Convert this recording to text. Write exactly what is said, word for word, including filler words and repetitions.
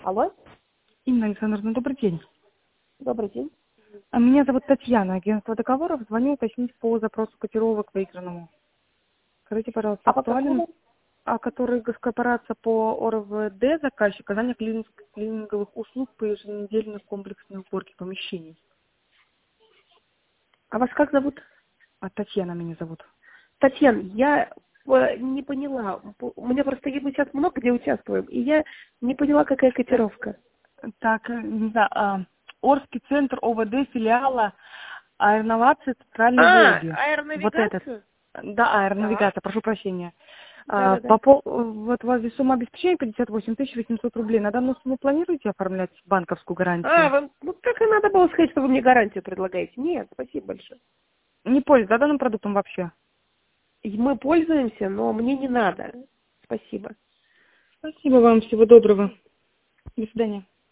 Алло, Инна Александровна, добрый день. добрый день. А Меня зовут Татьяна, агентство договоров. Звоню уточнить по запросу котировок выигранному. Скажите, пожалуйста, А по актуален, какому? а который корпорация по ОРВД заказчик оказание клининг- клининговых услуг по еженедельной комплексной уборке помещений. А вас как зовут? А Татьяна меня зовут. Татьяна, я э, не поняла. У меня просто мы сейчас много где участвуем, и я не поняла, какая котировка. Так, э, не знаю, а, Орский центр ОВД филиала аэроновации Центральной А, Волги. Вот этот. аэронавигацию? Да, Так. аэронавигация, прошу прощения. А, Да-да-да. по, пол- вот у вас здесь сумма обеспечения пятьдесят восемь тысяч восемьсот рублей. На данную сумму планируете оформлять банковскую А, гарантию? вам, ну так и надо было сказать, что вы мне гарантию предлагаете. Нет, спасибо большое. Не пользуюсь, да, данным продуктом вообще? И мы пользуемся, но мне не надо. Спасибо. Спасибо вам, всего доброго. До свидания.